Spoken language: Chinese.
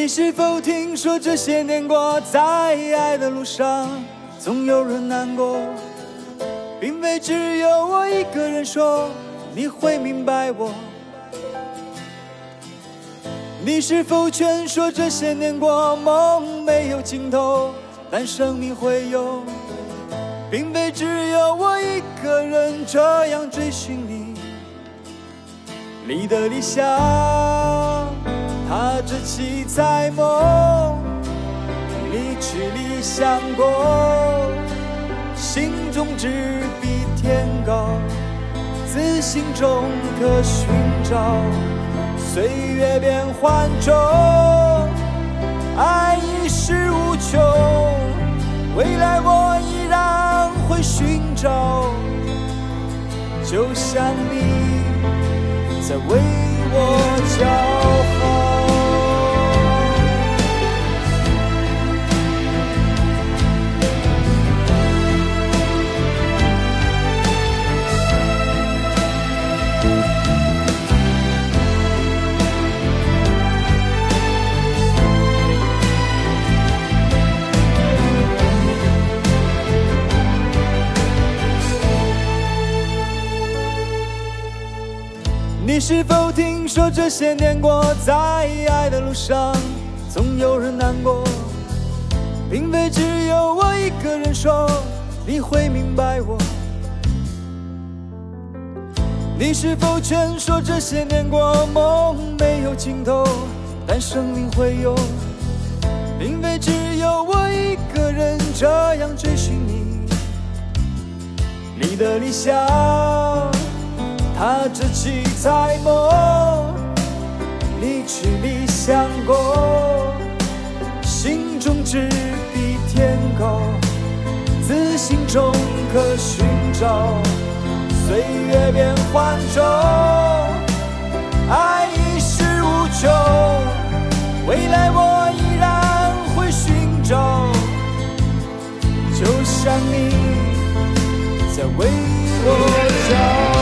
你是否听说这些年过在爱的路上，总有人难过，并非只有我一个人说，你会明白我。你是否劝说这些年过梦没有尽头，但生命会有，并非只有我一个人这样追寻你。你的理想踏着七彩梦，你去理想过，心中志比天高，自信中可寻找。岁月变幻中，爱已是无穷，未来我依然会寻找，就像你在为我骄傲。你是否听说这些年过在爱的路上，总有人难过，并非只有我一个人说，你会明白我。你是否劝说这些年过梦没有尽头，但生命会有，并非只有我一个人这样追寻你。你的理想踏着七彩梦，你去理想过，心中志比天高，自信中可寻找。岁月变幻中，爱已是无穷，未来我依然会寻找，就像你在为我骄傲。